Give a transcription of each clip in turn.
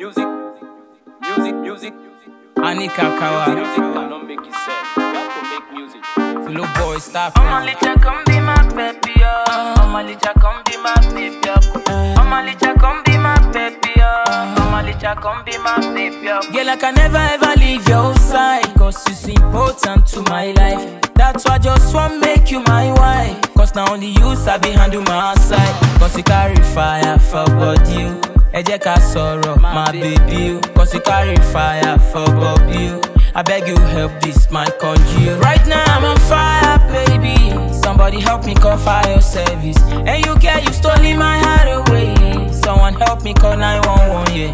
music. Anika Kawa. Music cannot make it sad. You have to make music. Little boy, stop. Omalicha, come be my baby, oh. Omalicha, come be my baby, oh. Omalicha, come be my baby, oh. Omalicha, come be my baby, oh. Girl, I can never ever leave your side, cause you're so important to my life. That's why I just want make you my wife, cause now only you sabi handle my side. Cause you carry fire for body, ẹ jẹ́ ká sọ̀rọ̀, my baby, cause you carry fire for body. I beg you help this my country. Right now I'm on fire, baby. Somebody help me call fire service. And you get you stolen my heart away. Someone help me call 911, yeah.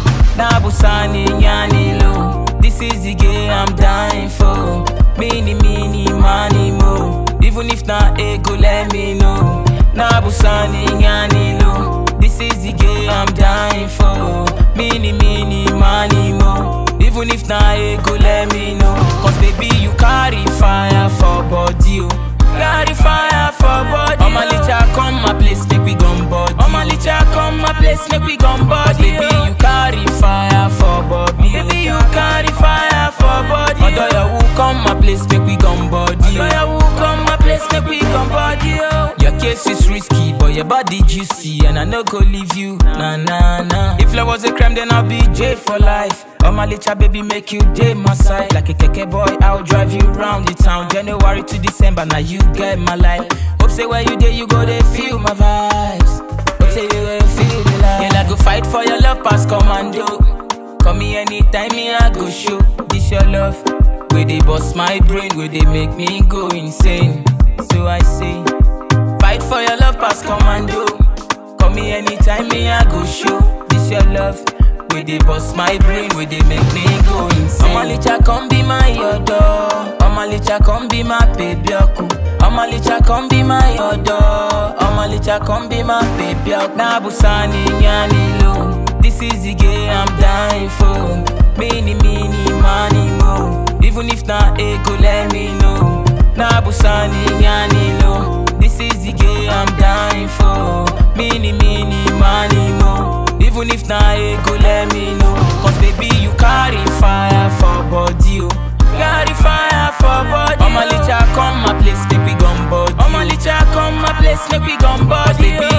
Nabusani nyani lo. This is the game I'm dying for. Mini money mo. Even if not ego, let me know. Nabusani nyani lo. This is the game I'm dying for. Mini money mo. Even if not ego, let me know. Cause baby you carry fire for body, oh. Carry fire for body. Omalicha, come my place, make we gun body. Omalicha, come my place, make we gun body. Baby you carry fire for body. Baby you carry fire for body. Odoya who come my place, make we gun body. Odoya who come my place, make we gun body. Your case is risky, but your body juicy, and I no go leave you. Nah nah nah. If love was a crime, then I'll be jail for life. Omalicha, baby, make you day my side. Like a keke boy, I'll drive you round the town. January to December, now you get my life. Hope say where you there, you go there, feel my vibes. Hope say you go feel the life. Girl, I go fight for your love, pass commando. Call me anytime, me I go show. This your love, where they bust my brain, where they make me go insane. So I say, fight for your love, pass commando. Call me anytime, me I go show. This your love, where they bust my brain, where they make me go insane. Omalicha, come be my yodo. Omalicha, come be my baby, oku. Omalicha, come be my yodo. Omalicha, come be my baby, oku. Nabusani nyani lo. This is the game I'm dying for. Mini money mo. Even if not ego, let me know. Nabusani nyani lo. This is the game I'm dying for. Mini money mo. Even if not ego, let me know. Cause baby you carry fire for body, oh. Carry fire for body. Omalicha, come my place, make we gun body. Omalicha, come my place, make we gun body. Baby